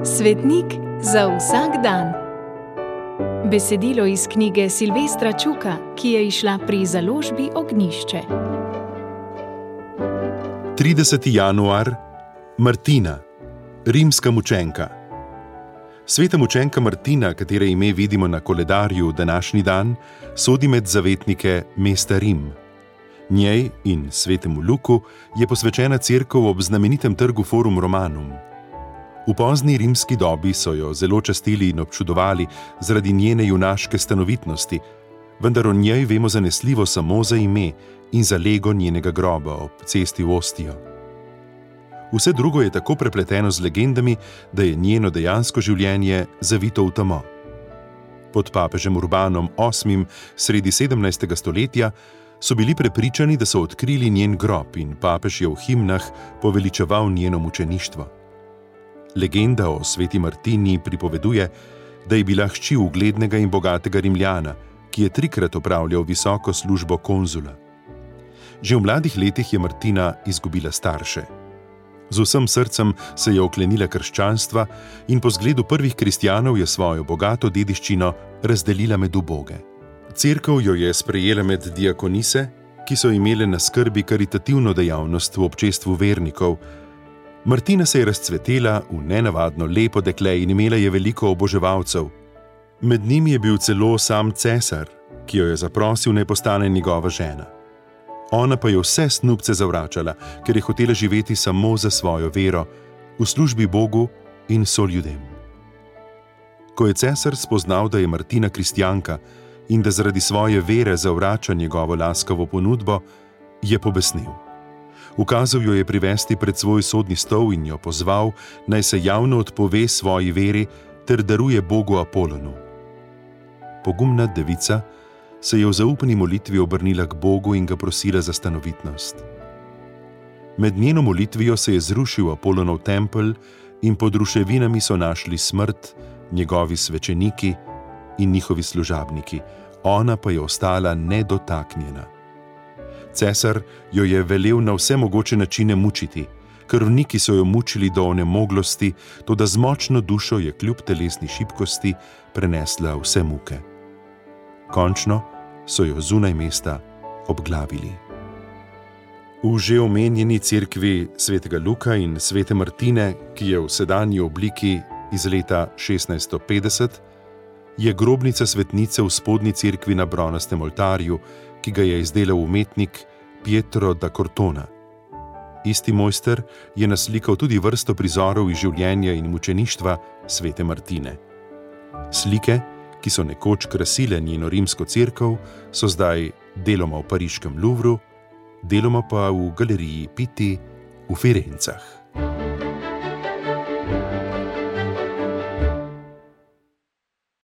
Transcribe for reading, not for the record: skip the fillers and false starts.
Svetnik za vsak dan. Besedilo iz knjige Silvestra Čuka, ki je izšla pri založbi Ognjišče. 30. januar. Martina, rimska mučenka. Sveta mučenka Martina, katere ime vidimo na koledarju današnji dan, sodi med zavetnike mesta Rim. Njej in svetemu Luku je posvečena cerkev ob znamenitem trgu Forum Romanum. V pozni rimski dobi so jo zelo častili in občudovali zaradi njene junaške stanovitnosti, vendar o njej vemo zanesljivo samo za ime in za lego njenega groba ob cesti v Ostijo. Vse drugo je tako prepleteno z legendami, da je njeno dejansko življenje zavito v temo. Pod papežem Urbanom VIII. Sredi 17. stoletja so bili prepričani, da so odkrili njen grob in papež je v himnah poveličeval njeno mučeništvo. Legenda o sveti Martini pripoveduje, da je bila hči uglednega in bogatega Rimljana, ki je 3krat opravljal visoko službo konzula. Že v mladih letih je Martina izgubila starše. Z vsem srcem se je oklenila krščanstva in po zgledu prvih kristjanov je svojo bogato dediščino razdelila med uboge. Cerkev jo je sprejela med diakonise, ki so imele na skrbi karitativno dejavnost v občestvu vernikov. Martina se je razcvetela v nenavadno lepo dekle in imela je veliko oboževalcev. Med njimi je bil celo sam cesar, ki jo je zaprosil, naj postane njegova žena. Ona pa je vse snubce zavračala, ker je hotela živeti samo za svojo vero, v službi Bogu in soljudem. Ko je cesar spoznal, da je Martina kristjanka in da zaradi svoje vere zavrača njegovo laskavo ponudbo, je pobesnel. Ukazal jo je privesti pred svoj sodni stol in jo pozval, naj se javno odpove svoji veri ter daruje Bogu Apolonu. Pogumna devica se je v zaupni molitvi obrnila k Bogu in ga prosila za stanovitnost. Med njeno molitvijo se je zrušil Apolonov tempelj in pod ruševinami so našli smrt njegovi svečeniki in njihovi služabniki, ona pa je ostala nedotaknjena. Cesar jo je velel na vse mogoče načine mučiti, krvniki so jo mučili do onemoglosti, toda z močno dušo je kljub telesni šibkosti prenesla vse muke. Končno so jo zunaj mesta obglavili. V že omenjeni cerkvi svetega Luka in svete Martine, ki je v sedanji obliki iz leta 1650, je grobnica svetnice v spodnji cerkvi na bronastem oltarju, ki ga je izdelal umetnik Pietro da Cortona. Isti mojster je naslikal tudi vrsto prizorov iz življenja in mučeništva svete Martine. Slike, ki so nekoč krasile njeno rimsko cerkev, so zdaj deloma v pariškem Louvru, deloma pa v galeriji Pitti v Firencah.